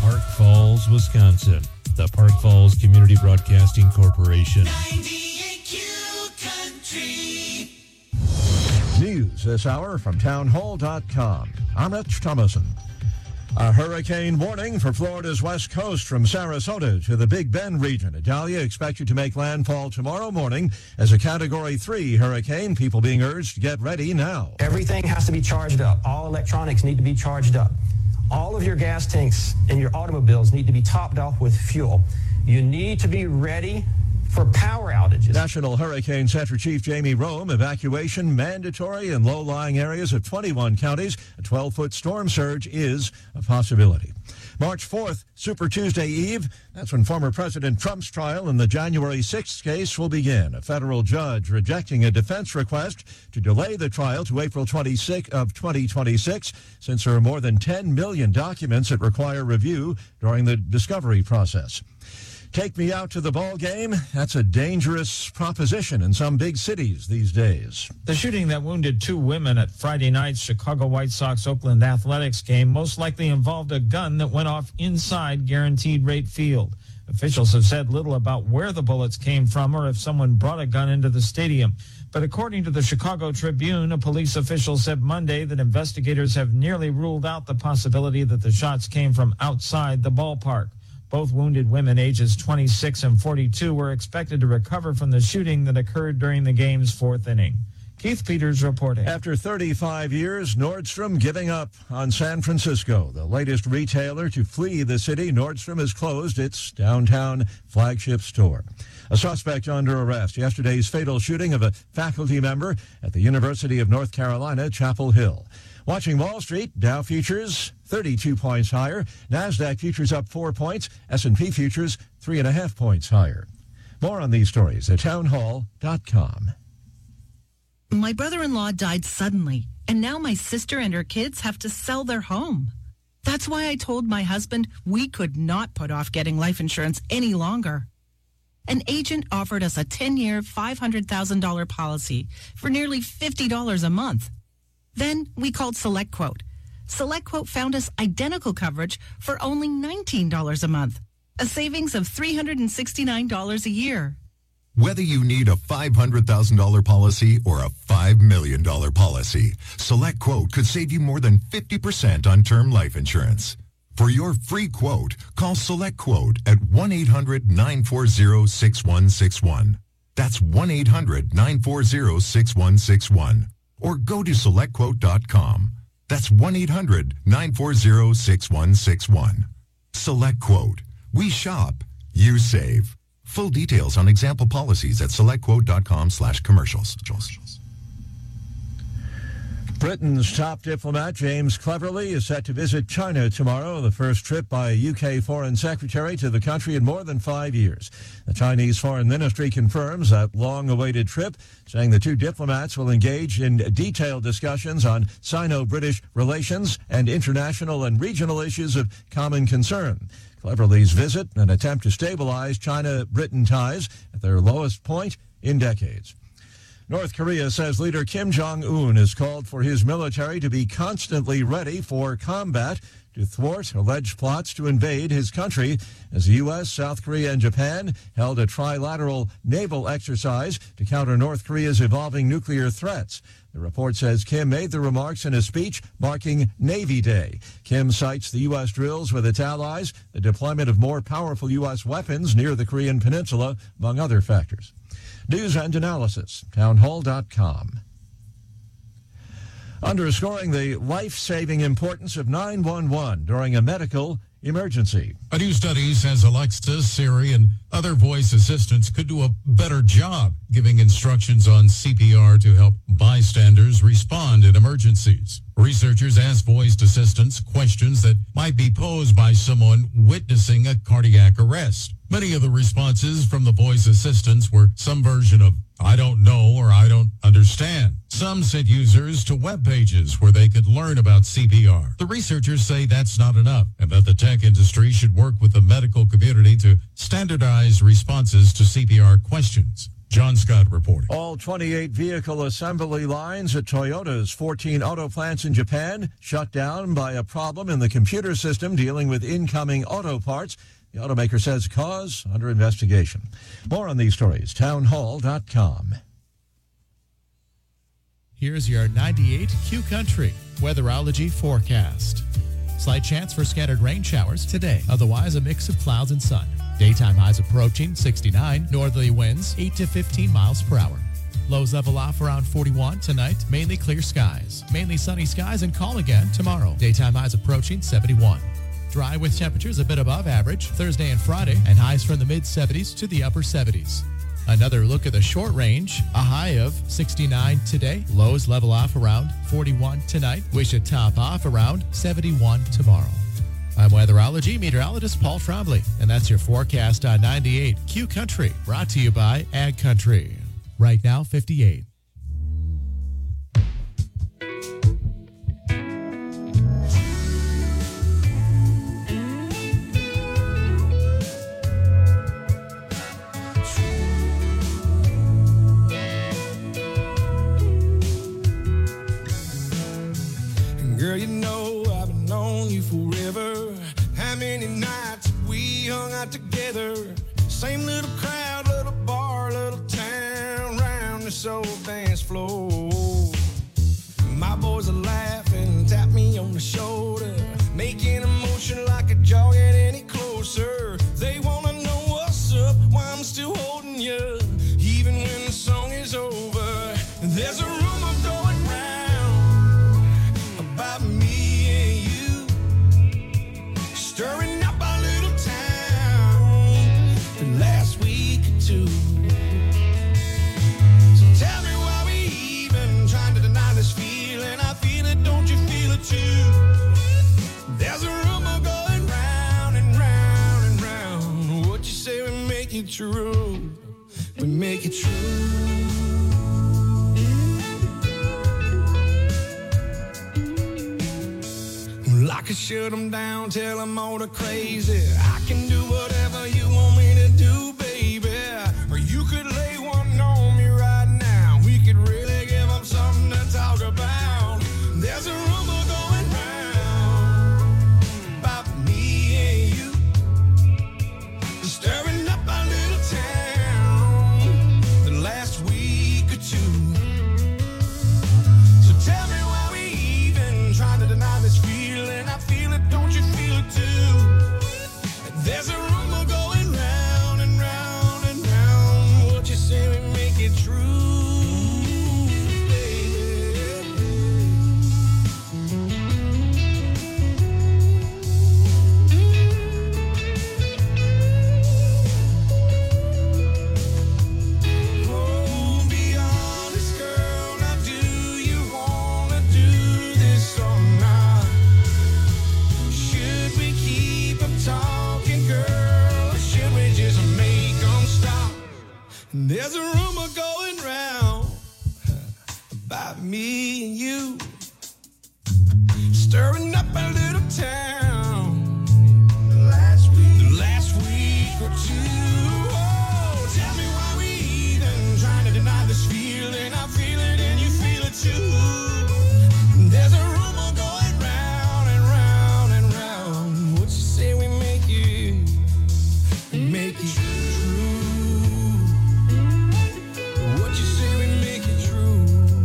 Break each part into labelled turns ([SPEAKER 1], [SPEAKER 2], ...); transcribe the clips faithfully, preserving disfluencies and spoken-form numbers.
[SPEAKER 1] Park Falls, Wisconsin. The Park Falls Community Broadcasting Corporation.
[SPEAKER 2] ninety-eight Q Country.
[SPEAKER 3] News this hour from townhall dot com. I'm Rich Thomason. A hurricane warning for Florida's west coast from Sarasota to the Big Bend region. Idalia expected to make landfall tomorrow morning as a Category three hurricane. People being urged to get ready now.
[SPEAKER 4] Everything has to be charged up. All electronics need to be charged up. All of your gas tanks in your automobiles need to be topped off with fuel. You need to be ready for power outages.
[SPEAKER 3] National Hurricane Center Chief Jamie Rome, evacuation mandatory in low-lying areas of twenty-one counties. A twelve-foot storm surge is a possibility. March fourth, Super Tuesday Eve. That's when former President Trump's trial in the January sixth case will begin. A federal judge rejecting a defense request to delay the trial to April twenty-sixth of twenty twenty-six, since there are more than ten million documents that require review during the discovery process. Take me out to the ball game? That's a dangerous proposition in some big cities these days.
[SPEAKER 5] The shooting that wounded two women at Friday night's Chicago White Sox-Oakland Athletics game most likely involved a gun that went off inside Guaranteed Rate Field. Officials have said little about where the bullets came from or if someone brought a gun into the stadium. But according to the Chicago Tribune, a police official said Monday that investigators have nearly ruled out the possibility that the shots came from outside the ballpark. Both wounded women, ages twenty-six and forty-two, were expected to recover from the shooting that occurred during the game's fourth inning. Keith Peters reporting.
[SPEAKER 3] After thirty-five years, Nordstrom giving up on San Francisco. The latest retailer to flee the city, Nordstrom has closed its downtown flagship store. A suspect under arrest. Yesterday's fatal shooting of a faculty member at the University of North Carolina, Chapel Hill. Watching Wall Street, Dow futures thirty-two points higher. NASDAQ futures up four points. S and P futures three and a half points higher. More on these stories at townhall dot com.
[SPEAKER 6] My brother-in-law died suddenly, and now my sister and her kids have to sell their home. That's why I told my husband we could not put off getting life insurance any longer. An agent offered us a ten-year, five hundred thousand dollars policy for nearly fifty dollars a month. Then we called SelectQuote. SelectQuote found us identical coverage for only nineteen dollars a month, a savings of three hundred sixty-nine dollars a year.
[SPEAKER 7] Whether you need a five hundred thousand dollars policy or a five million dollars policy, SelectQuote could save you more than fifty percent on term life insurance. For your free quote, call SelectQuote at one eight hundred nine four zero six one six one. That's one eight hundred nine four zero six one six one. Or go to select quote dot com. That's one eight hundred nine four zero six one six one. SelectQuote. We shop. You save. Full details on example policies at select quote dot com slash commercials.
[SPEAKER 3] Britain's top diplomat, James Cleverly, is set to visit China tomorrow, the first trip by a U K foreign secretary to the country in more than five years. The Chinese Foreign Ministry confirms that long-awaited trip, saying the two diplomats will engage in detailed discussions on Sino-British relations and international and regional issues of common concern. Cleverly's visit, an attempt to stabilize China-Britain ties at their lowest point in decades. North Korea says leader Kim Jong-un has called for his military to be constantly ready for combat to thwart alleged plots to invade his country as the U S, South Korea, and Japan held a trilateral naval exercise to counter North Korea's evolving nuclear threats. The report says Kim made the remarks in a speech marking Navy Day. Kim cites the U S drills with its allies, the deployment of more powerful U S weapons near the Korean Peninsula, among other factors. News and analysis, townhall dot com. Underscoring the life-saving importance of nine one one during a medical emergency.
[SPEAKER 8] A new study says Alexa, Siri, and other voice assistants could do a better job giving instructions on C P R to help bystanders respond in emergencies. Researchers asked voice assistants questions that might be posed by someone witnessing a cardiac arrest. Many of the responses from the voice assistants were some version of, I don't know or I don't understand. Some sent users to web pages where they could learn about C P R. The researchers say that's not enough and that the tech industry should work with the medical community to standardize responses to C P R questions. John Scott reporting.
[SPEAKER 3] All twenty-eight vehicle assembly lines at Toyota's fourteen auto plants in Japan shut down by a problem in the computer system dealing with incoming auto parts. The automaker says cause under investigation. More on these stories, townhall dot com.
[SPEAKER 9] Here's your ninety-eight Q Country weatherology forecast. Slight chance for scattered rain showers today. Otherwise, a mix of clouds and sun. Daytime highs approaching sixty-nine. Northerly winds eight to fifteen miles per hour. Lows level off around forty-one tonight. Mainly clear skies. Mainly sunny skies and calm again tomorrow. Daytime highs approaching seventy-one. Dry with temperatures a bit above average Thursday and Friday, and highs from the mid seventies to the upper seventies. Another look at the short range, a high of sixty-nine today. Lows level off around forty-one tonight. We should top off around seventy-one tomorrow. I'm weatherology meteorologist Paul Trombley, and that's your forecast on ninety-eight Q Country, brought to you by Ag Country. Right now, fifty-eight.
[SPEAKER 10] Girl, you know I've been known you forever. How many nights we hung out together? Same little crowd, little bar, little town, round this old dance floor. My boys are laughing, tap me on the shoulder, making a motion like a jogging any closer. They wanna know what's up, why I'm still holding you, even when the song is over. There's a rumor going round about me and you, stirring up our little town the last week or two. So tell me why we even trying to deny this feeling. I feel it, don't you feel it too? There's a rumor going round and round and round. What you say we make it true, we make it true. I could shut them down, tell them all the crazy. I can do whatever you want me to do, baby. Or you could lay one on me right now. We could really give them something to talk about. There's a rumor going round about me and you, stirring up our little town the last week or two. So tell me why we even trying to deny this feeling. I feel it, don't you feel it too? There's a rumor going round and round and round. What you say we make it true, oh, be honest, girl. Now, do you wanna do this or not? Should we keep them talking, girl, or should we just make them stop? There's a rumor going round about me and you, stirring up a little town the last week, the last week or two. Oh, tell me why we even trying to deny this feeling. I feel it and you feel it too. There's a rumor going round and round and round. What you say we make it, make it true? What you say we make it true?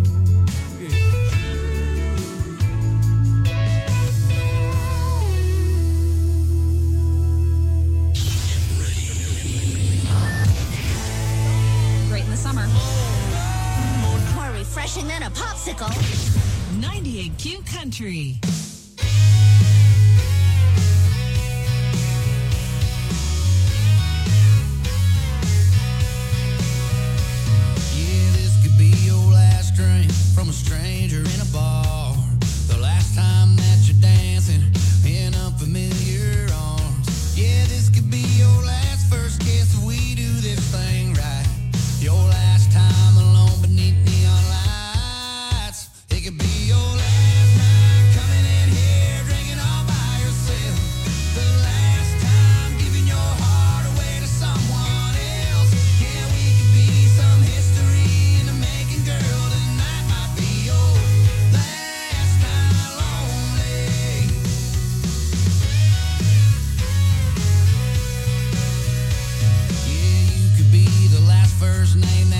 [SPEAKER 11] Great in the summer. More refreshing than a popsicle.
[SPEAKER 12] ninety-eight Q Country.
[SPEAKER 10] Yeah, this could be your last drink from a stranger in a bar. The last time that you're dancing in unfamiliar arms. Yeah, this could be your last first kiss if we do this thing right. Your last time alone beneath neon lights. It could be your last night coming in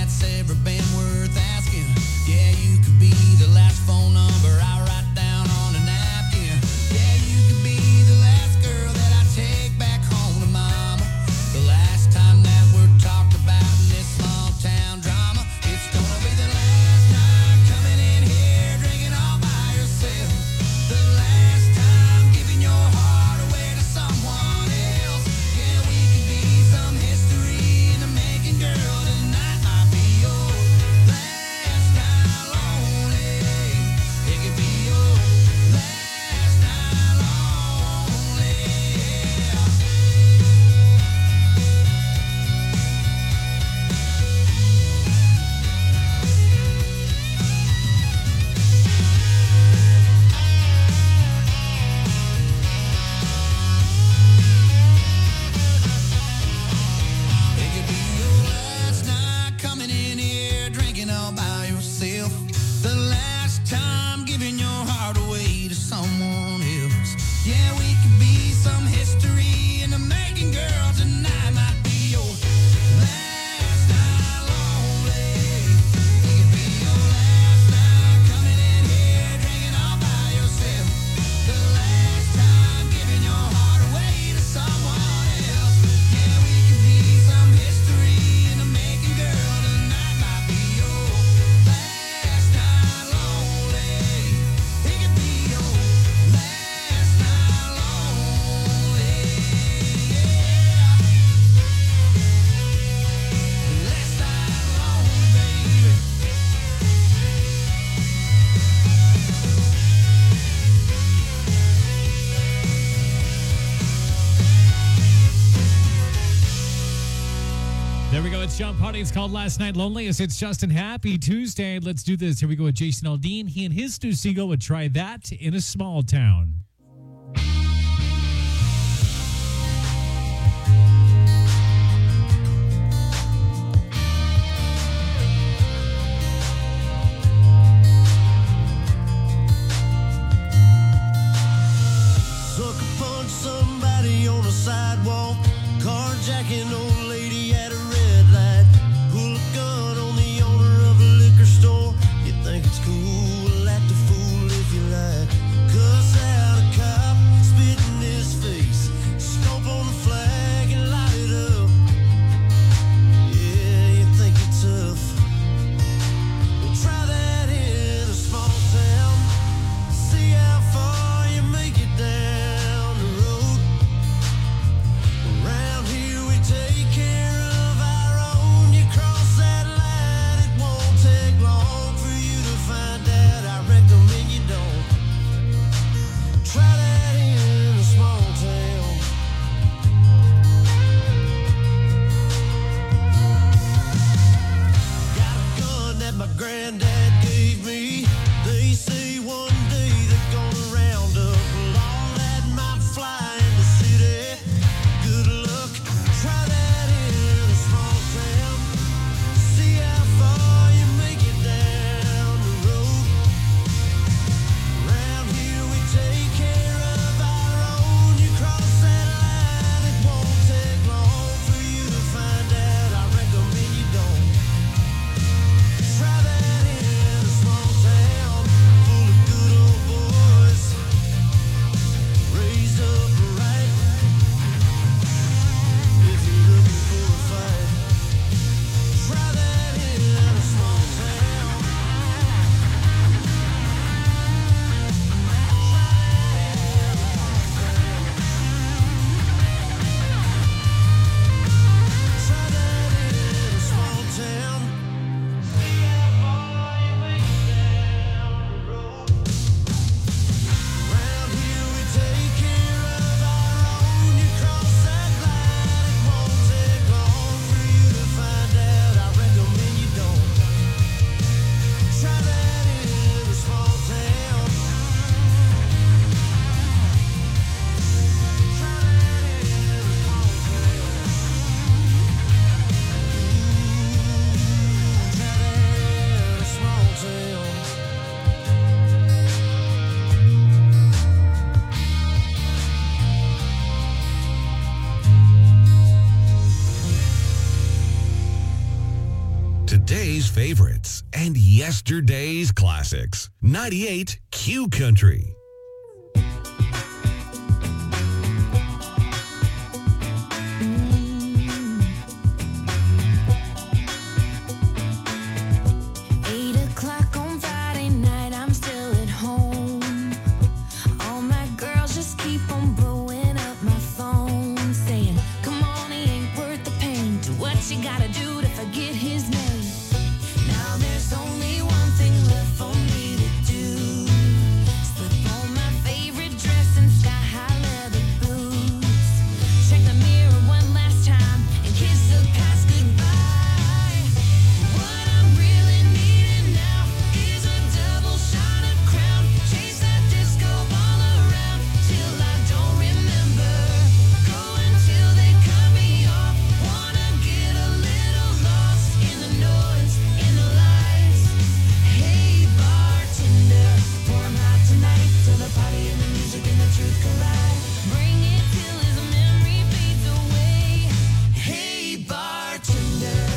[SPEAKER 13] that's ever been worth asking. Yeah, you could be the last phone number I write down on a napkin. Yeah, you could be the last girl that I take back home to mama. The last time that we're talked about in this small town drama. It's gonna be the last night coming in here drinking all by yourself. The last time giving your heart away to someone else. Yeah, we could be some history in the making, girl. Tonight might be your last night lonely. It could be your last night lonely. It could be your last night coming in here drinking all by yourself. The last time giving your heart away to someone else. Yeah, we could be some history in the making, girl. Tonight might be your last night lonely. It could be your last night coming in here drinking all by yourself. The last time giving your heart away to someone else. Yeah, we could be some history in the making, girl. Tonight might be your last night lonely. It could be your last night lonely. Yeah. Last night lonely, baby.
[SPEAKER 14] There we go. It's John Potty. It's called Last Night Lonely. As it's Justin. Happy Tuesday. Let's do this. Here we go with Jason Aldean. He and his new single would try that in a small town.
[SPEAKER 10] Sucker punch somebody on the sidewalk. Carjacking old lady at a red light. Pull a gun on the owner of a liquor store. You think it's cool, act a fool if you like. Cuss out a cop, spit in his face. Stomp on the flag and light it up. Yeah, you think you're tough. Well, try that in a small town. See how far you make it down the road. Around here we take
[SPEAKER 15] today's favorites and yesterday's classics. ninety-eight Q Country.
[SPEAKER 16] Eight o'clock on Friday night, I'm still at home. All my girls just keep on blowing up my phone, saying, come on, he ain't worth the pain. Do what you gotta do to forget his name. Now there's only one thing left for me to do. Slip on my favorite dress and sky-high leather boots. Check the mirror one last time and kiss the past goodbye. What I'm really needing now is a double shot of Crown. Chase that disco ball around till I don't remember. Go until they cut me off. Wanna get a little lost in the noise, in the lights. Hey bartender, pour 'em hot tonight till the party and the music and the truth collide. Bring it till his memory fades away. Hey bartender.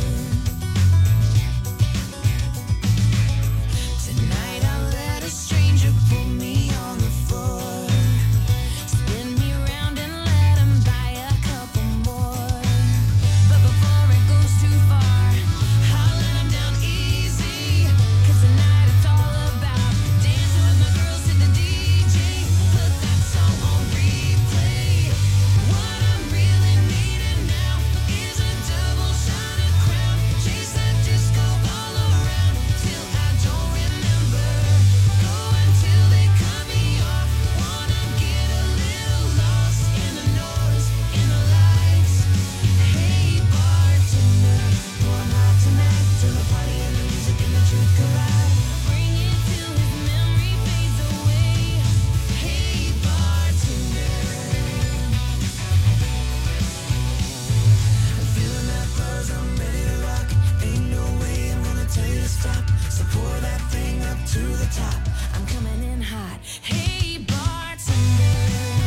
[SPEAKER 16] Tonight I'll let a stranger pull me on the floor. Spin me around and let him buy a couple more. But before it goes too far, I'll let him down easy. 'Cause tonight it's all about dancing with my girls to the D J. Put that song on replay. What I'm really needing now is a double shot of Crown. Chase that disco ball around till I don't remember. Go until they cut me off. Wanna get a little lost in the noise, in the lights. Hey bartender, pour 'em hot tonight till the party and the music and the truth collide. Bring it till his memory fades away. Hey bartender. I'm feeling that buzz, I'm ready to rock. Ain't no way I'm gonna tell you to stop. So pour that thing up to the top. I'm coming in hot. Hey bartender.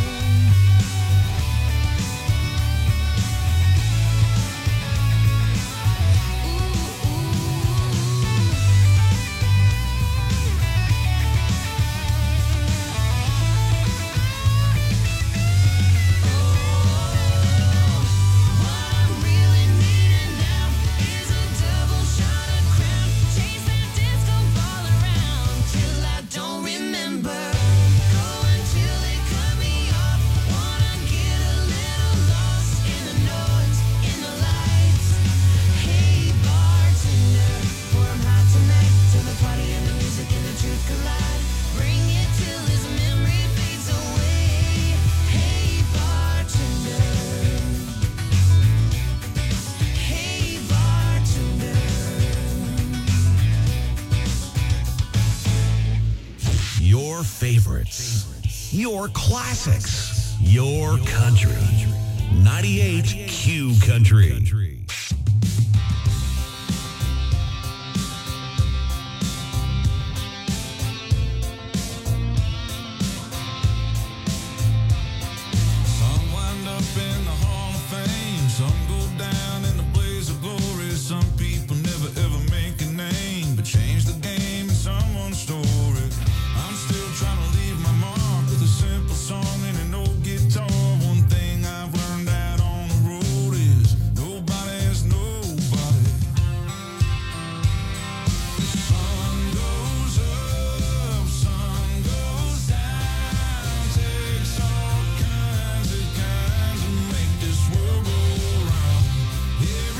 [SPEAKER 16] What I'm really needing now is a double shot of Crown. Chase that disco ball around till I don't remember. Go until they cut me off. Wanna get a little lost in the noise, in the lights. Hey bartender, pour 'em hot tonight till the party and the music and the truth collide. Bring it till his memory fades away. Hey bartender. Hey bartender.
[SPEAKER 15] Your favorites, your classics, your country. ninety-eight Q Country.
[SPEAKER 10] Some wind up in the Hall of Fame, some go down in the blaze of glory. Some people never ever make a name, but change the game in someone's story. I'm still trying to leave my mark with a simple song and an old guitar. One thing I've learned out on the road is nobody is nobody. The sun goes up, sun goes down, takes all kinds of kinds to make this world go round.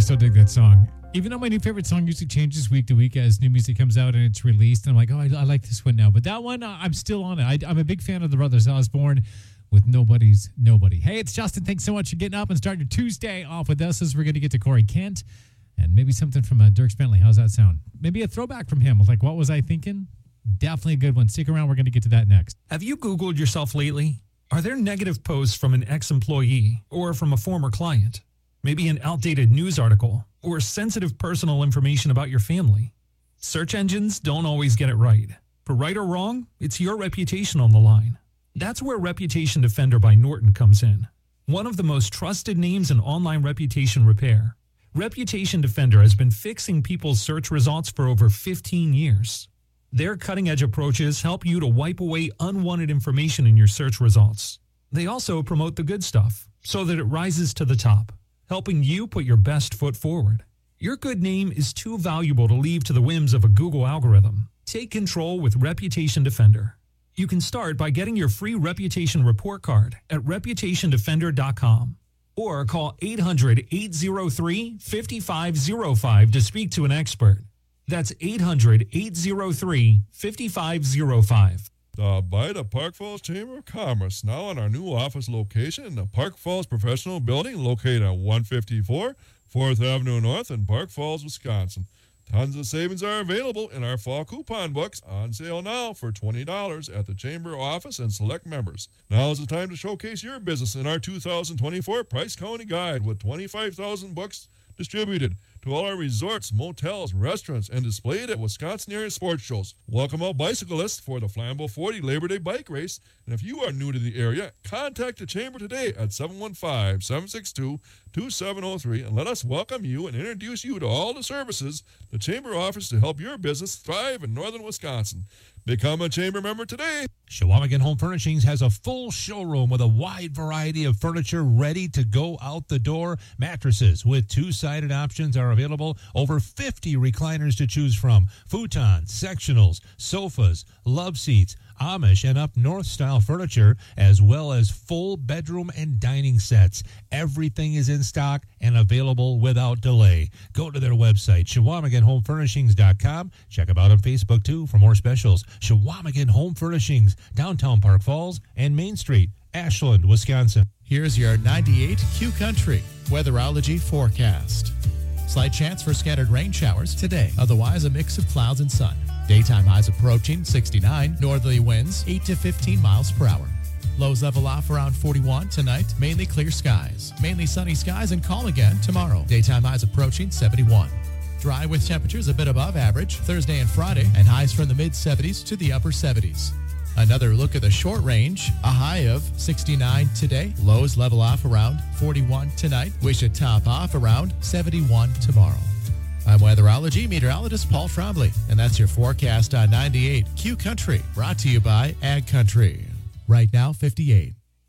[SPEAKER 14] still dig that song. Even though my new favorite song usually changes week to week as new music comes out and it's released, and I'm like, oh, I, I like this one now. But that one, uh, I'm still on it. I, I'm a big fan of the Brothers Osborne with Nobody's Nobody. Hey, it's Justin. Thanks so much for getting up and starting your Tuesday off with us as we're going to get to Corey Kent and maybe something from uh, Dirk Bentley. How's that sound? Maybe a throwback from him. Like, what was I thinking? Definitely a good one. Stick around. We're going to get to that next.
[SPEAKER 17] Have you Googled yourself lately? Are there negative posts from an ex-employee or from a former client? Maybe an outdated news article or sensitive personal information about your family? Search engines don't always get it right. For right or wrong, it's your reputation on the line. That's where Reputation Defender by Norton comes in. One of the most trusted names in online reputation repair. Reputation Defender has been fixing people's search results for over fifteen years. Their cutting-edge approaches help you to wipe away unwanted information in your search results. They also promote the good stuff so that it rises to the top, helping you put your best foot forward. Your good name is too valuable to leave to the whims of a Google algorithm. Take control with Reputation Defender. You can start by getting your free reputation report card at reputation defender dot com or call eight hundred, eight oh three, five five oh five to speak to an expert. That's eight hundred, eight oh three, five five oh five.
[SPEAKER 18] Stop by the Park Falls Chamber of Commerce, now in our new office location in the Park Falls Professional Building, located at one fifty-four fourth Avenue North in Park Falls, Wisconsin. Tons of savings are available in our fall coupon books, on sale now for twenty dollars at the Chamber office and select members. Now is the time to showcase your business in our two thousand twenty-four Price County Guide with twenty-five thousand books distributed to all our resorts, motels, restaurants, and displayed at Wisconsin area sports shows. Welcome all bicyclists for the Flambeau forty Labor Day Bike Race. And if you are new to the area, contact the Chamber today at seven one five, seven six two, two seven zero three and let us welcome you and introduce you to all the services the Chamber offers to help your business thrive in northern Wisconsin. Become a Chamber member today.
[SPEAKER 19] Chequamegon Home Furnishings has a full showroom with a wide variety of furniture ready to go out the door. Mattresses with two-sided options are available. Over fifty recliners to choose from. Futons, sectionals, sofas, love seats, Amish and up north style furniture, as well as full bedroom and dining sets. Everything is in stock and available without delay. Go to their website, Chequamegon Home Furnishings dot com. Check them out on Facebook too for more specials. Chequamegon Home Furnishings, downtown Park Falls and Main Street, Ashland, Wisconsin.
[SPEAKER 9] Here's your ninety-eight Q Country weatherology forecast. Slight chance for scattered rain showers today. Otherwise, a mix of clouds and sun. Daytime highs approaching sixty-nine. Northerly winds eight to fifteen miles per hour. Lows level off around forty-one tonight. Mainly clear skies. Mainly sunny skies and calm again tomorrow. Daytime highs approaching seventy-one. Dry with temperatures a bit above average Thursday and Friday, and highs from the mid seventies to the upper seventies. Another look at the short range, a high of sixty-nine today. Lows level off around forty-one tonight. We should top off around seventy-one tomorrow. I'm weatherology meteorologist Paul Trombley, and that's your forecast on ninety-eight Q Country, brought to you by Ag Country. Right now, fifty-eight.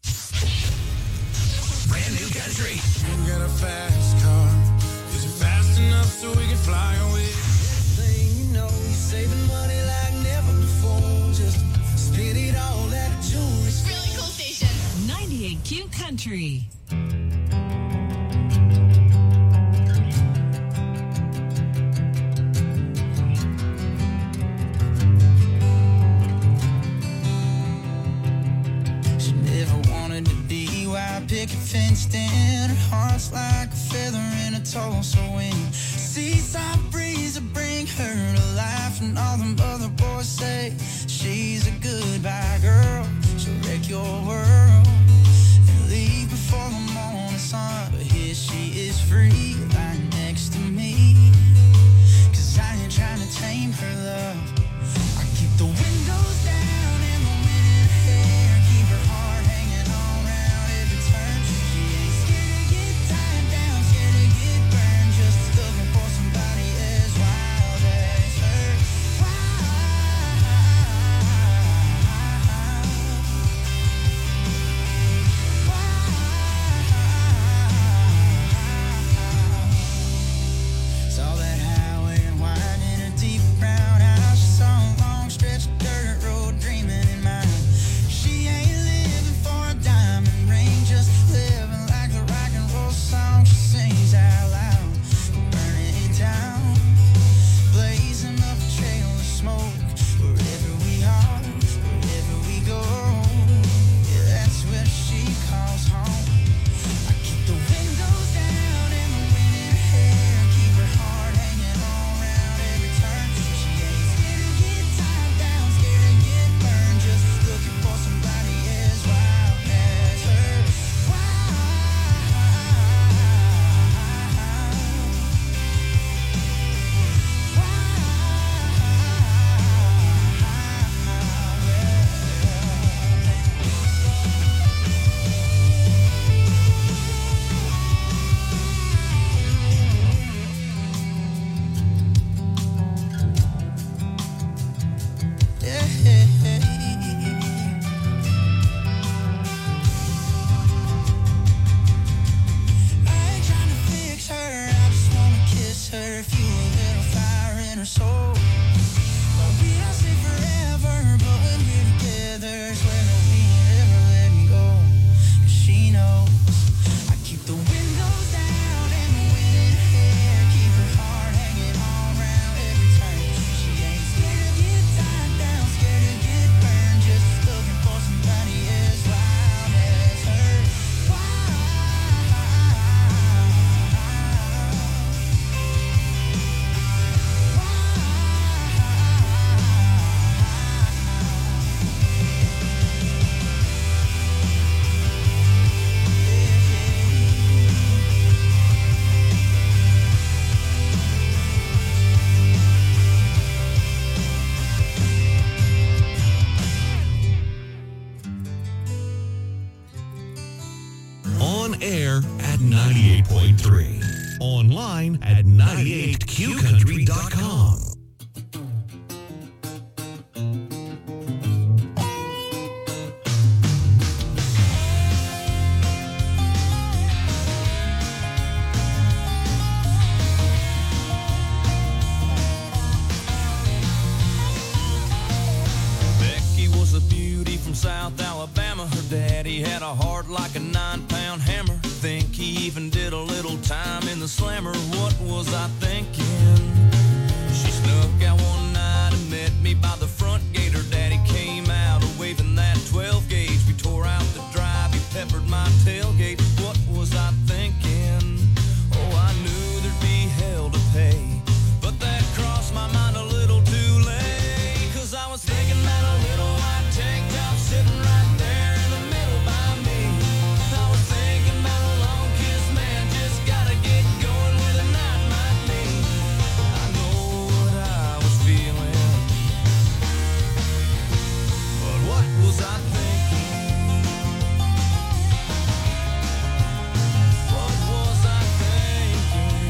[SPEAKER 2] Brand new country. You got a fast car. Is it fast enough so we can fly away? Thing you know, you're saving money like never before. Just spit it all at a jewelry.
[SPEAKER 12] Really cool station. ninety-eight Q Country.
[SPEAKER 2] Picket fenced in, her heart's like a feather in a Tulsa wind. Seaside breeze will bring her to life, and all them other boys say she's a goodbye girl. She'll wreck your world and leave before the morning sun. But here she is free, lying next to me. Cause I ain't trying to tame her love. I keep the windows down and the wind in her hair, keep her heart hanging on round every turn. She ain't scared to get tied down, scared to get burned, just looking for somebody as wild as her. Wild.
[SPEAKER 15] On air at ninety-eight point three. Online at ninety-eight q country dot com.
[SPEAKER 2] South Alabama, her daddy had a heart like a nine-pound hammer. Think he even did a little time in the slammer. What was I thinking? She snuck out one night and met me by the front gate. Her daddy came out waving that twelve gauge. We tore out the drive, he peppered my tailgate. What was I thinking? Oh, I knew there'd be hell to pay, but that crossed my mind a little too late. Cause I was thinking about a little white tank top sitting right there in the middle by me. I was thinking about a long kiss, man, just gotta get going where the night might lead. I know what I was feeling, but what was I thinking? What was I thinking?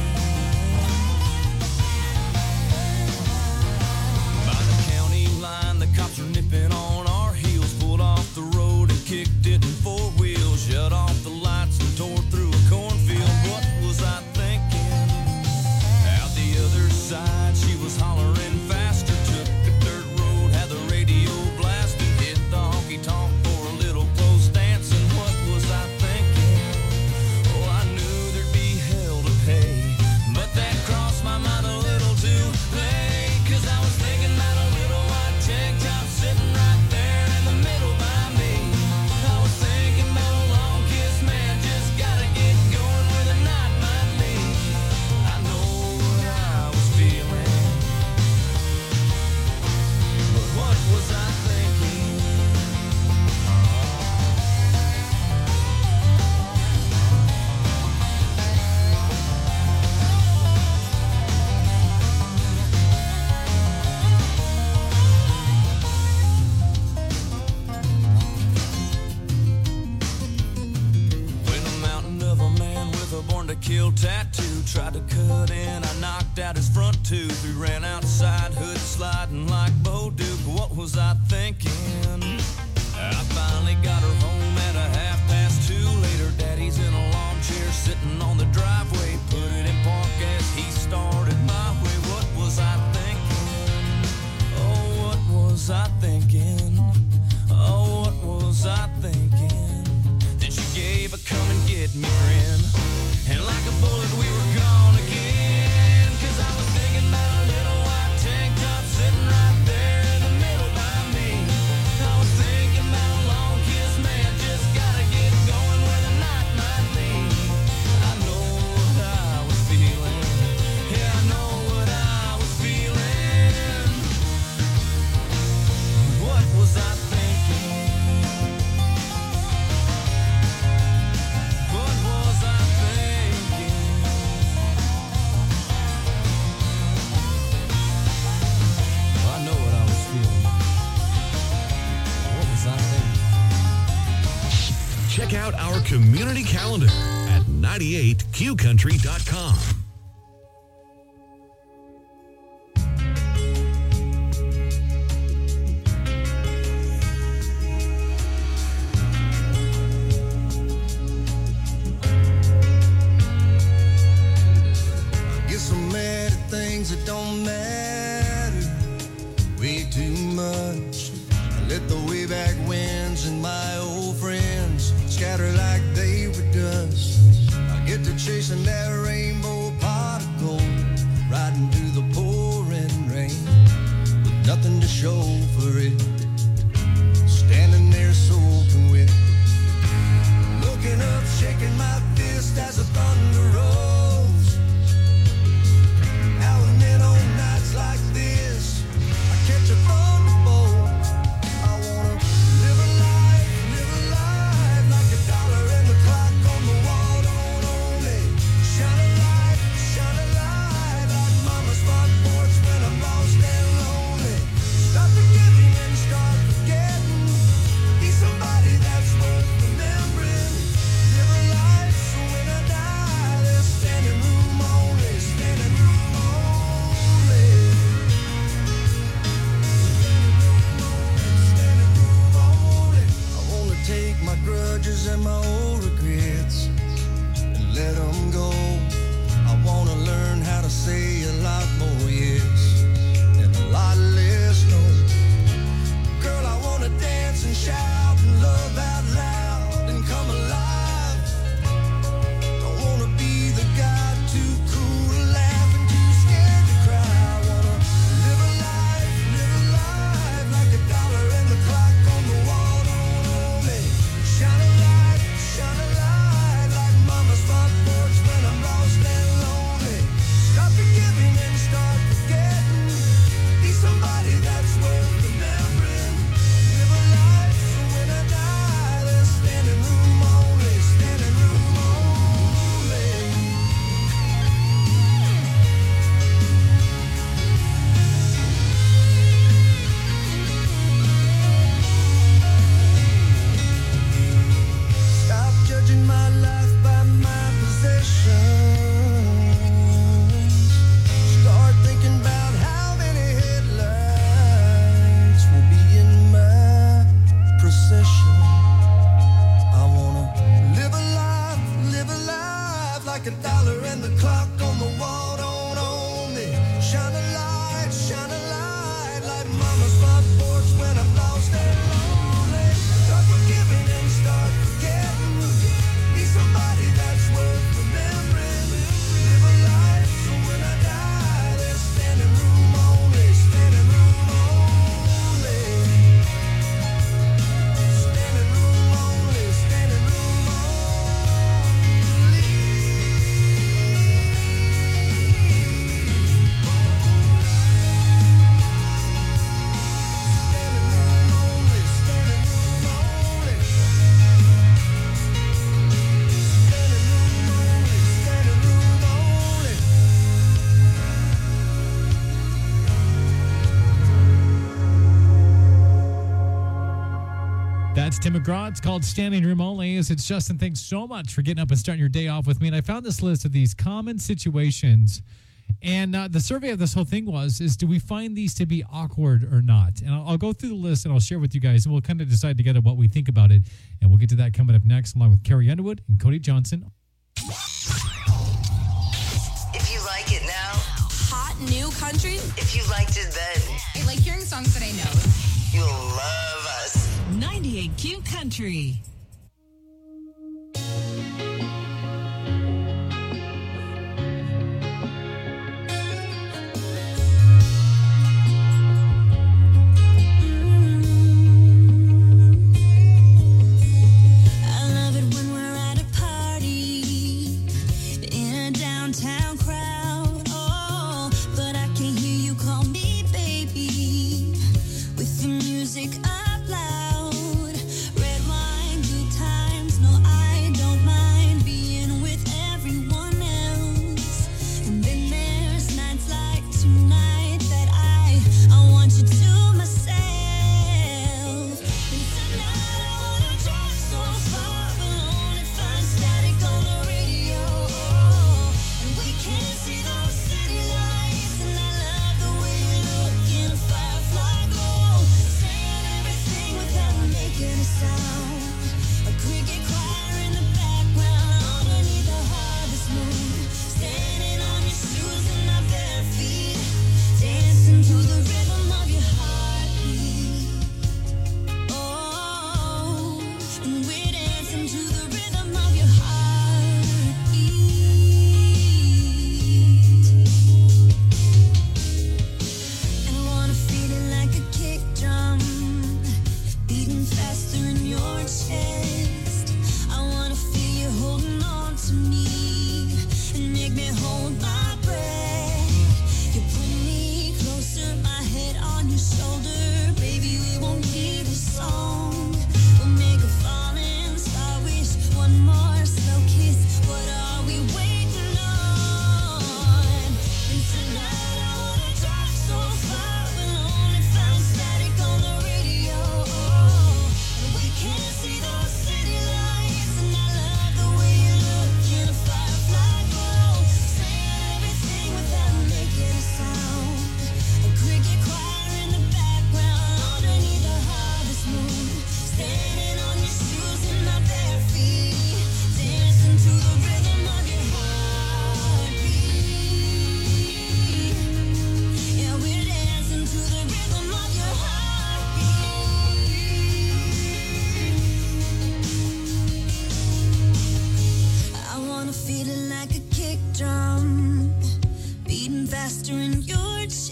[SPEAKER 2] By the county line, the cops are nipping on our heels. Pulled off the road and kicked it in four wheels. Shut off the lights and tore through a cornfield. What was I thinking? Out the other side, she was hollering faster. Took a dirt road, had the radio blasting. Hit the honky-tonk for a little close dancing. What was I thinking? Oh, I knew there'd be hell to pay, but that crossed my mind a little too late. Cause I was thinking about a little white tank top sitting right there in the middle by me. I was thinking about a long kiss, man, just gotta get going where the night might lead. I know what I was feeling, but what was I thinking? When a mountain of a man with a born to kill tattoo tried to cut in, I knocked out his front tooth. We ran outside, hood sliding like Bo Duke. What was I thinking? I finally got her home at a half past two. Later, daddy's in a lawn chair sitting on the driveway. Put it in park as he started my way. What was I thinking? Oh, what was I thinking? Oh, what was I thinking? Then she gave a come and get me grin, and like a bullet we were gone again. Cause I was thinking about a little white tank top sitting right there in the middle by me. I was thinking about a long kiss, man, just gotta get going where the night might lead. I know what I was feeling, yeah, I know what I was feeling. What was I thinking? What was I thinking? I know what I was feeling. What was I thinking?
[SPEAKER 15] Check out our community calendar at ninety-eight q country dot com.
[SPEAKER 10] Guess I'm mad at things that don't matter way too much. I let the way back winds and my old friends scatter like they were dust. I get to chasing that rainbow pot of gold, riding through the pouring rain with nothing to show for it. Standing there soaking wet, looking up, shaking my fist as the thunder rolls. Now and then on nights like this, I catch a thunderbolt. I wanna live a life, live a life like a dollar in the clock on the wall. Don't only like a dollar and the clock on the wall don't own me. Shine a light, shine a light, like mama's front porch when I'm lost and lonely. Start forgiving and start forgetting. Be somebody that's worth remembering. Live a life so when I die, there's standing room only, standing room only. Standing room only, standing room only.
[SPEAKER 14] That's Tim McGraw. It's called Standing Room Only. As it's Justin, thanks so much for getting up and starting your day off with me. And I found this list of these common situations. And uh, the survey of this whole thing was, is do we find these to be awkward or not? And I'll, I'll go through the list and I'll share with you guys. And we'll kind of decide together what we think about it. And we'll get to that coming up next, along with Carrie Underwood and Cody Johnson.
[SPEAKER 20] If you like it now,
[SPEAKER 21] Hot new country.
[SPEAKER 20] if you liked it then,
[SPEAKER 21] I like hearing songs that I know.
[SPEAKER 20] you'll love us.
[SPEAKER 12] ninety-eight Q Country.
[SPEAKER 16] I love it when we're at a party in a downtown crowd. Oh, but I can't hear you call me baby with the music up loud. Red wine, good times. No, I don't mind being with everyone else. And then there's nights like tonight that I I want you to myself. And tonight I wanna drive so far, but only find static on the radio. And we can't see those city lights. And I love the way you look in a firefly glow, saying everything without making a sound. A cricket choir in the background underneath the harvest moon, standing on your shoes and my bare feet, dancing to the rhythm of your heartbeat. Oh, and we're dancing to the rhythm of your heartbeat. And I wanna feel it like a kick drum, beating faster in your chest. I wanna feel you holding on to me and make me hold my breath. You pull me closer, my head on your shoulder. Baby, we won't need a song. We'll make a falling star wish. One more slow kiss. What are we waiting on? And tonight I wanna drive so far, but only find static on the radio. And we can't see those city lights. And I love the way you look in a firefly glow, saying everything without making a sound. A cricket choir in the background underneath the harvest moon, standing on your shoes and my bare feet, dancing to the rhythm of your heartbeat. Yeah, we're dancing to the rhythm of your heartbeat. I wanna feel it like a kick drum, beating faster in your chest.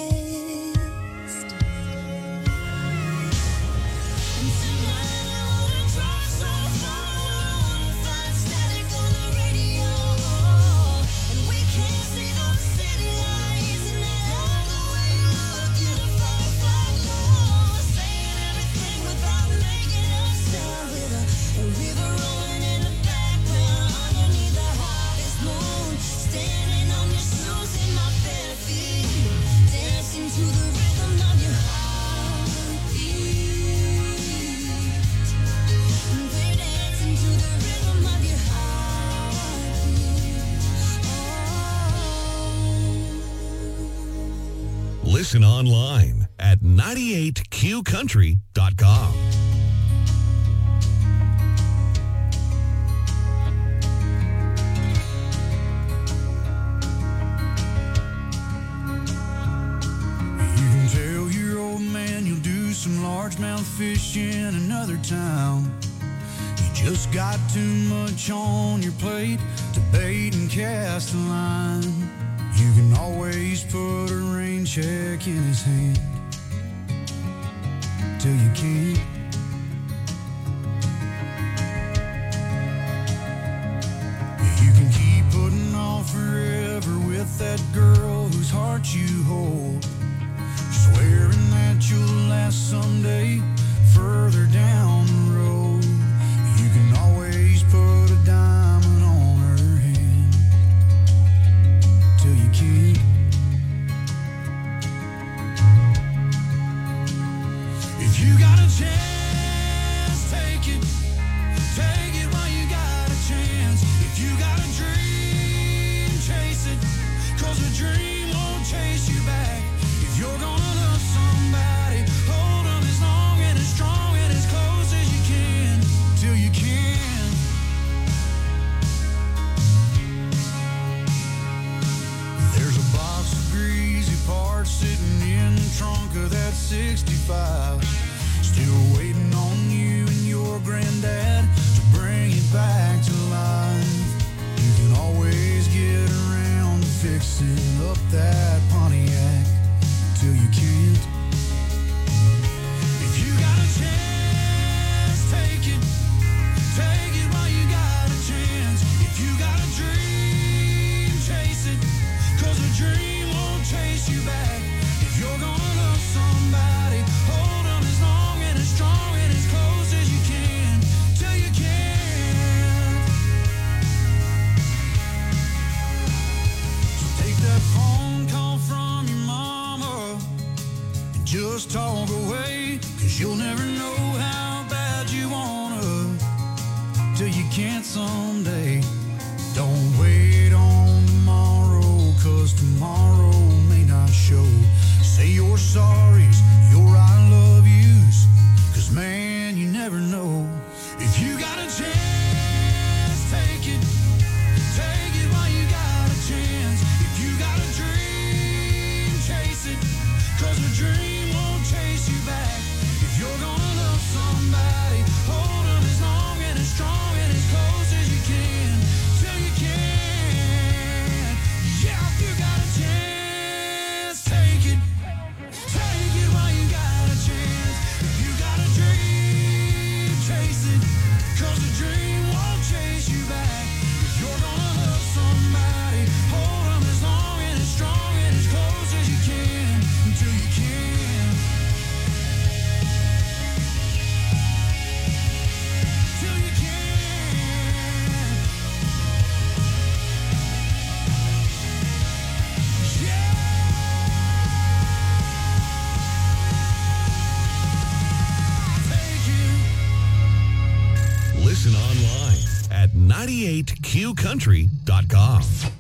[SPEAKER 16] And tonight I wanna drive so far, I wanna find static on the radio. And we can't see those city lights. And I love the way you look in a firefly glow, saying everything without making a sound. With a, a river rolling in the background underneath the harvest moon, standing on your shoes in my bare feet, dancing to the rhythm of your heartbeat. And we're dancing to the rhythm of your heartbeat.
[SPEAKER 15] Listen online at ninety-eight q country dot com.
[SPEAKER 2] fish in another town. You just got too much on your plate to bait and cast a line. You can always put a rain check in his hand till you can't. You can keep putting off forever with that girl whose heart you hold, swearing that you'll last someday further down the road. You can always put a diamond on her hand till you can't. If you got a chance, take it. Take it while you got a chance. If you got a dream, chase it. Cause a dream won't chase you back. If you're gonna love somebody, hold them as long and as strong and as close as you can, till you can. There's a box of greasy parts sitting in the trunk of that sixty-five, still waiting on you and your granddad to bring it back to life. You can always get around to fixing up that Pontiac till you can't. If you got a chance, take it. Take it while you got a chance. If you got a dream, chase it. Cause a dream won't chase you back. If you're gonna love somebody, hold them as long and as strong and as close as you can, till you can. So take that phone call from your mama and just talk away, cause you'll never know how bad you wanna till you can't someday. Don't wait on tomorrow, cause tomorrow may not show. Say your sorries, your I love yous, cause man, you never know. If you got a chance, take it. Take it while you got a chance. If you got a dream, chase it. Cause a dream won't chase you back. If you're gonna love somebody, hold them as long and as strong and as close as you can, till you can. Yeah, if you got a chance, take it. Take it while you got a chance. If you got a dream, chase it. Cause a dream won't chase you back. If you're gonna love somebody, hold them as long and as strong and as close as you can, until you can. Till you can. Yeah. Take it.
[SPEAKER 15] Listen online at ninety-eight Q country dot com.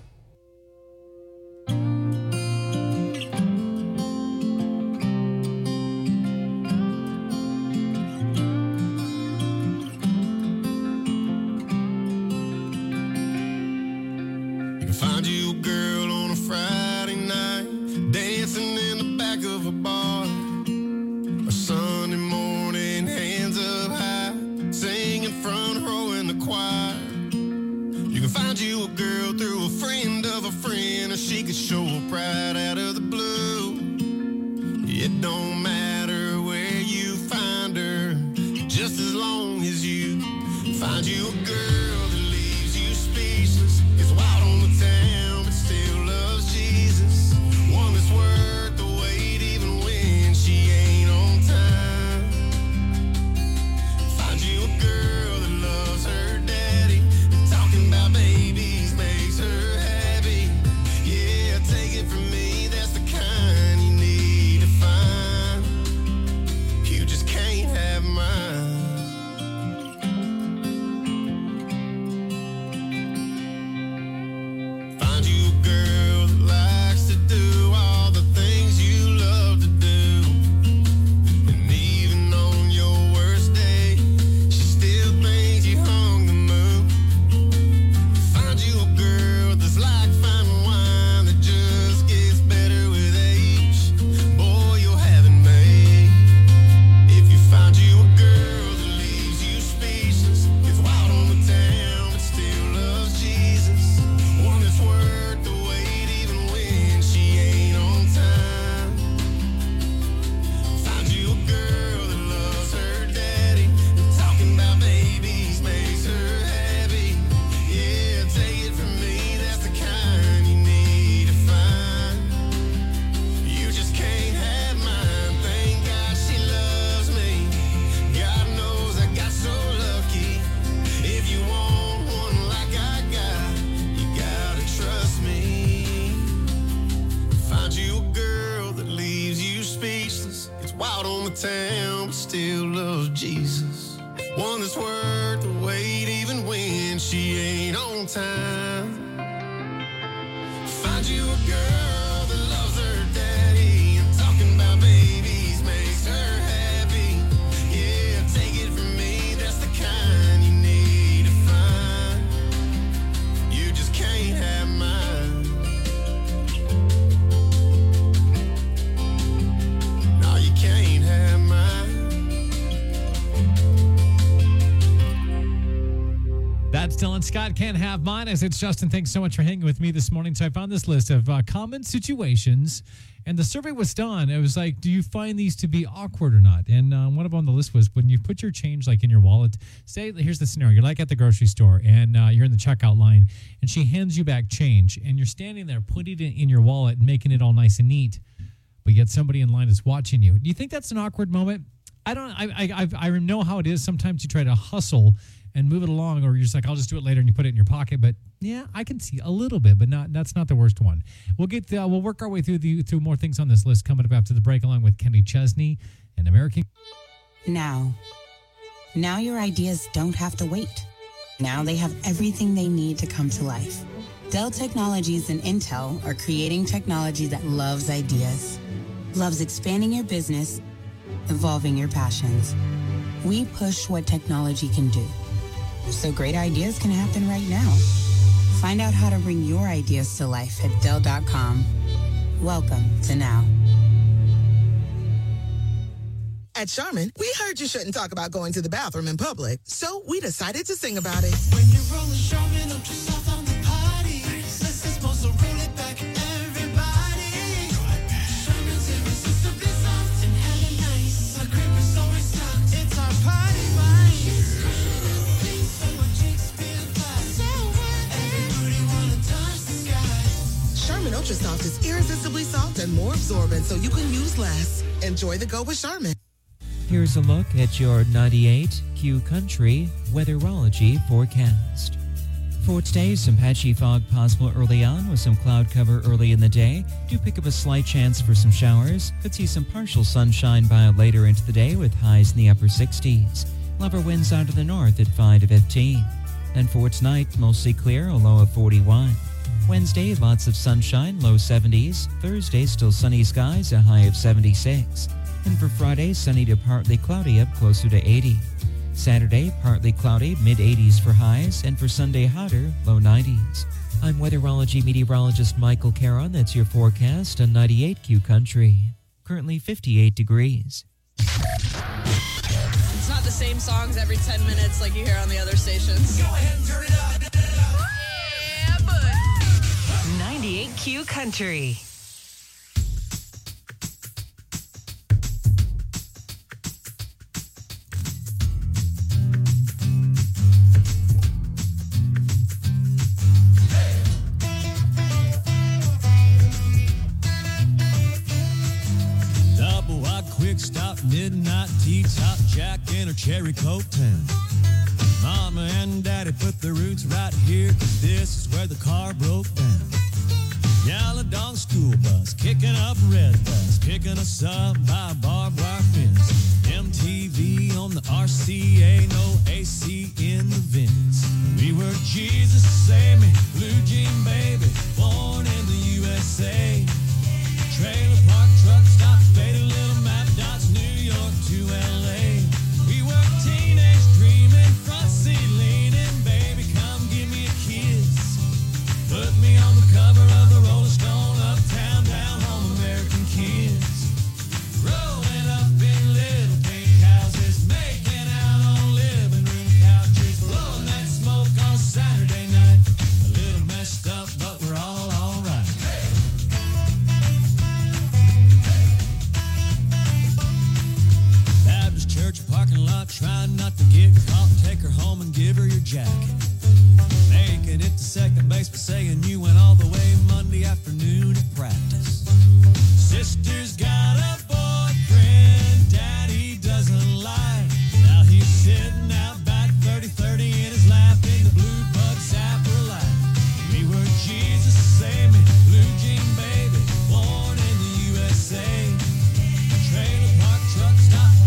[SPEAKER 10] You can find you a girl on a Friday night, dancing in the back of a bar. A Sunday morning, hands up high, singing front row in the choir. You can find you a girl through a friend of a friend, or she could show up right out of the blue. It don't matter where you find her, just as long as you find you a girl that leaves you speechless, is wild on the town but still loves Jesus. One that's worth the wait even when she ain't on time. Find you a girl that loves her daddy, and talking about babies makes her happy. Yeah, take it from me, that's the kind you need to find. You just can't have mine. town, but still loves Jesus. One that's worth the wait even when she ain't on time. Find you a girl that loves her daddy and talking about babies makes her happy. Yeah, take it from me, that's the kind you need to find. You just can't have mine. No, you can't have mine.
[SPEAKER 14] That's Dylan Scott, Can't Have Mine. As it's Justin, thanks so much for hanging with me this morning. So I found this list of uh, common situations, and the survey was done. It was like, do you find these to be awkward or not? And uh, one of them on the list was when you put your change like in your wallet. Say, here's the scenario. You're like at the grocery store, and uh, you're in the checkout line, and she hands you back change, and you're standing there putting it in your wallet and making it all nice and neat, but yet somebody in line is watching you. Do you think that's an awkward moment? I don't. I I I I know how it is. Sometimes you try to hustle and move it along, or you're just like, I'll just do it later, and you put it in your pocket. But yeah, I can see a little bit, but not that's not the worst one. We'll get the, uh, we'll work our way through the through more things on this list coming up after the break, along with Kenny Chesney and American.
[SPEAKER 1] Now, now your ideas don't have to wait. Now they have everything they need to come to life. Dell Technologies and Intel are creating technology that loves ideas, loves expanding your business, evolving your passions. We push what technology can do, so great ideas can happen right now. Find out how to bring your ideas to life at Dell dot com. Welcome to Now.
[SPEAKER 22] At Charmin, we heard you shouldn't talk about going to the bathroom in public, so we decided to sing about it.
[SPEAKER 2] When you're rolling Charmin up to south on the party, this is supposed to roll it back, everybody. Charmin's irresistibly soft and hella nice. Our crib is always stocked. It's our party wine. So our chicks feel fly. So what? Everybody wanna touch the sky.
[SPEAKER 22] Charmin Ultra Soft is irresistibly soft and more absorbent, so you can use less. Enjoy the go with Charmin.
[SPEAKER 23] Here's a look at your ninety-eight Q Country weatherology forecast. For today, some patchy fog possible early on with some cloud cover early in the day. Do pick up a slight chance for some showers. Could see some partial sunshine by later into the day with highs in the upper sixties. Lower winds out of the north at five to fifteen. And for tonight, mostly clear, a low of forty-one. Wednesday, lots of sunshine, low seventies. Thursday, still sunny skies, a high of seventy-six. And for Friday, sunny to partly cloudy, up closer to eighty. Saturday, partly cloudy, mid-eighties for highs, and for Sunday, hotter, low nineties. I'm weatherology meteorologist Michael Caron. That's your forecast on ninety-eight Q Country. Currently fifty-eight degrees.
[SPEAKER 24] It's not the same songs every ten minutes like you hear on the other stations.
[SPEAKER 2] Go ahead and turn it up.
[SPEAKER 12] Yeah, bud. ninety-eight Q Country.
[SPEAKER 25] Stop, midnight tea, top Jack in her cherry coke town. Mama and Daddy put their roots right here, 'cause this is where the car broke down. Yellow dog school bus, kicking up red bus, picking us up by a barbed wire fence. M T V on the R C A, no A C in the vents. We were Jesus save me, blue jean baby, born in the U S A. Trailer park, truck stop, faded little map dots, New York to L A. We were teenage dreaming, front seat leaning, baby, come give me a kiss. Put me on the cover of the Rolling Stone, uptown, down home, American kids. Rolling up in little pink houses, making out on living room couches, blowing that smoke on Saturday night. A little messed up, but we're all alright. Church parking lot, trying not to get caught. Take her home and give her your jacket. Making it to second base, but saying you went all the way Monday afternoon at practice. Sister's got a boyfriend, Daddy doesn't like. Now he's sitting out back, thirty thirty in his lap in the blue bug sapper light. We were Jesus save me, blue jean baby, born in the U S A. Trailer park, truck stop,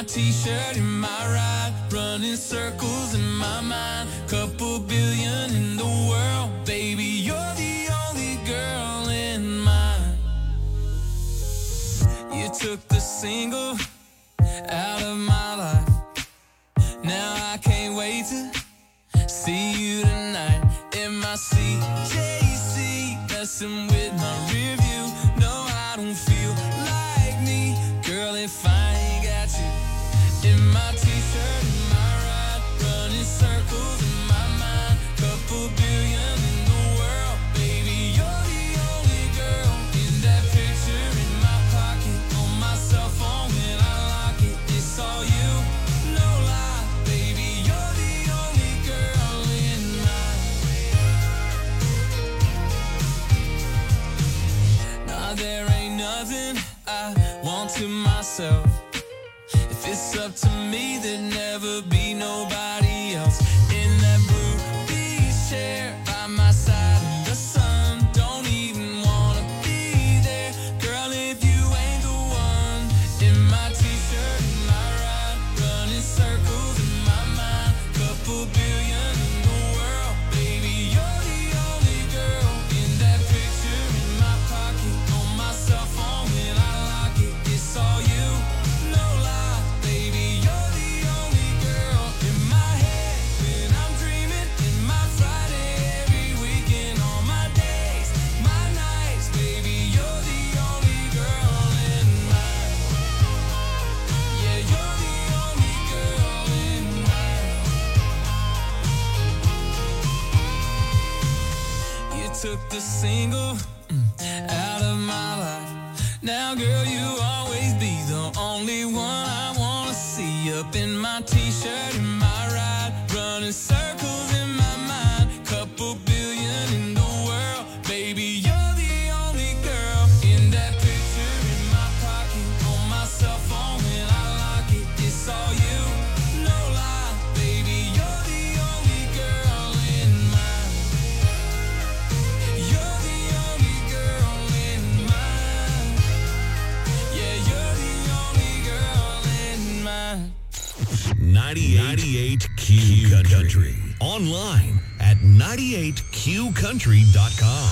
[SPEAKER 2] t-shirt in my ride, running circles in my mind. Couple billion in the world, baby, you're the only girl in mine. You took the single out of my life. Now I can't wait to see you tonight in my C J C, messing with my rear view. No, I don't feel like me, girl, if I ain't got you. In my t-shirt, in my ride, running circles in my mind. Couple billion in the world, baby, you're the only girl. In that picture in my pocket, on my cell phone when I lock it, it's all you, no lie, baby, you're the only girl in mine. Nah, there ain't nothing I want to myself. If it's up to me, there'd never be nobody else. In that blue beach chair by my side in the sun, don't even wanna be there, girl, if you ain't the one. In my t-shirt, in my ride, running circles in my mind. Couple billion in the world, baby, you're the only girl. In that picture in my pocket, on my cell phone when I lock it, it's all you, no lie, baby, you're the only girl. In my head when I'm dreaming, in my Friday every weekend, on my days, my nights, baby, you're the only girl in mine. Yeah, you're the only girl in mine. You took the single mm, out of my life. Now, girl, you always be the only one I wanna see. Up in my t-shirt, in my ride, running circles in my mind. Couple billion in the world, baby, you're the only girl. In that picture in my pocket, on my cell phone when I lock it, it's all you, no lie, baby, you're the only girl in mine. You're the only girl in mine. Yeah, you're the only girl in mine.
[SPEAKER 15] ninety-eight Q Country. Online at ninety-eight Q country dot com.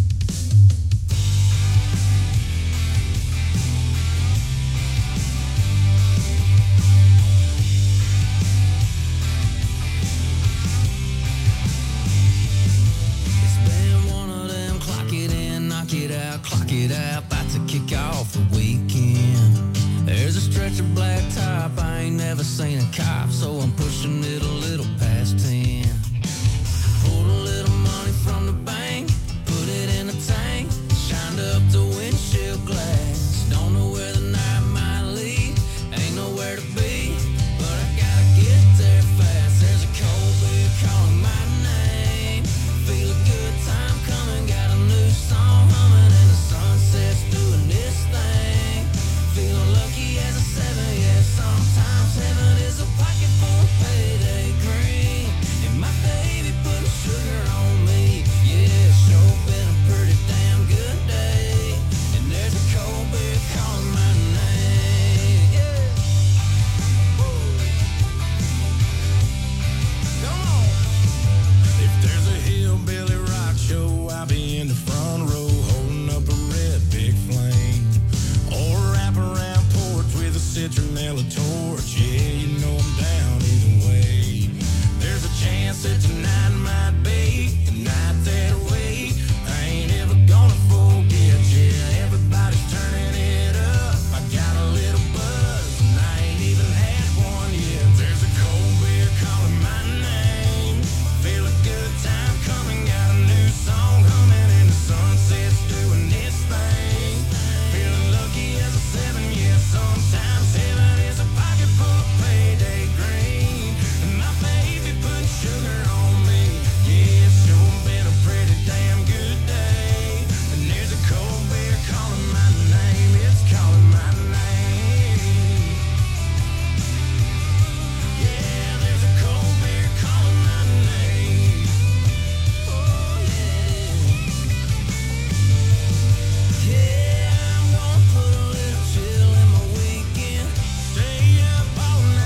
[SPEAKER 2] It's been one of them clock it in, knock it out, clock it out, about to kick off the weekend. There's a stretch of black top, I ain't never seen a cop, so I'm pushing it a little past ten. Pulled a little money from the bank, put it in a tank, shined up the windshield glass. Don't know where the night might lead, ain't nowhere to be, but I gotta get there fast. There's a cold beer calling my name, feel a good time coming, got a new song humming, and the sunset's doing this thing. Feeling lucky as a seven, yeah, sometimes heaven is a pocket full of payday green. And my baby putting sugar on me, yeah, sure been a pretty damn good day. And there's a cold beer calling my name, yeah. Woo. Come on.
[SPEAKER 10] If there's a hillbilly rock show, I'll be in the front row holding up a red big flame. Or wrap around porch with a citronella torch, yeah.